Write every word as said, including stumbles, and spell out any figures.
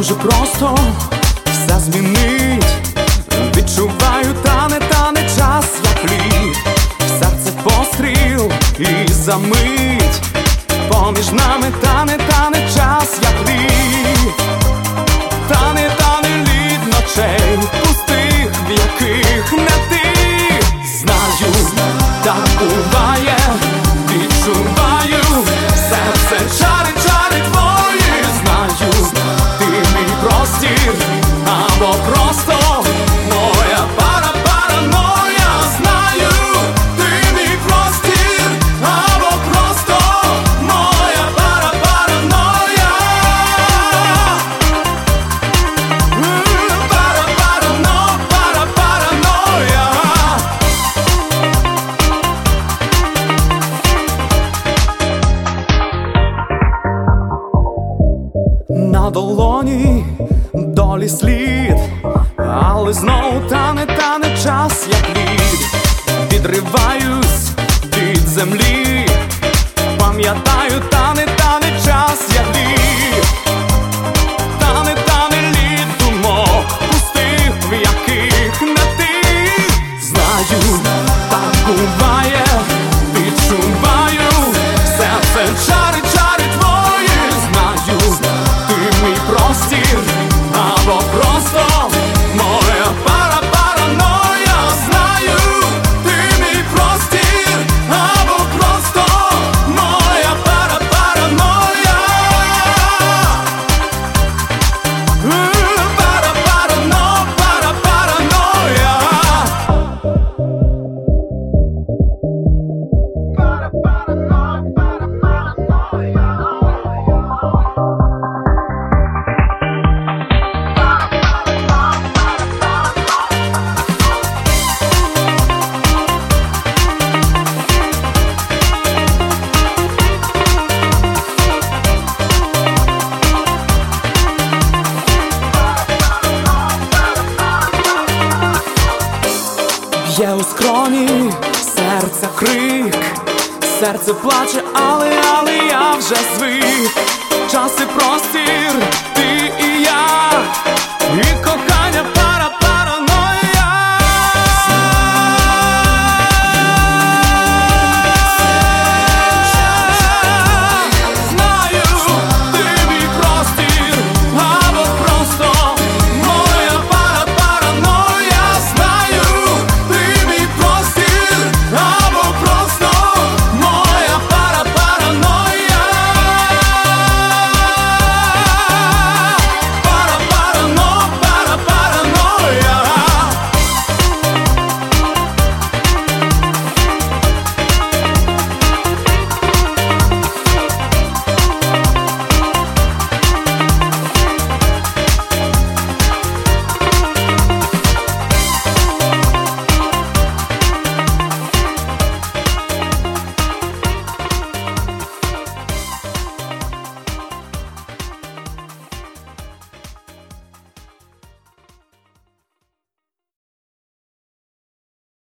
дуже просто все змінить. Відчуваю, тане, тане час, як лід. В серце постріл і замить. Поміж нами тане, тане час, як лід. Тане, тане лід ночей пустих, в яких не ти. Знаю, так буває, відчуваю, серце чарить, чарить твої. Знаю, ти мій простір, або просто моя пара, параноя. Знаю, ти мій простір, або просто моя пара, параноя. Пара, парано, пара, параноя. На долоні долі слід, але знову тане, тане час, як лід. Відриваюсь від землі, пам'ятаю, тане, тане час, як лід. Тане, тане лід думок пустих, в яких не ти. Знаю, так буває, відчуваю, серце чарить, чарить твої. Знаю, ти мій простір, або просто моя пара, параноя. Знаю, ти мій простір, або просто моя пара, параноя. Пара, парано, пара, параноя. Пара, парано, пара, параноя. Б'є у скроні серця крик, серце плаче, але, але я вже звик. Час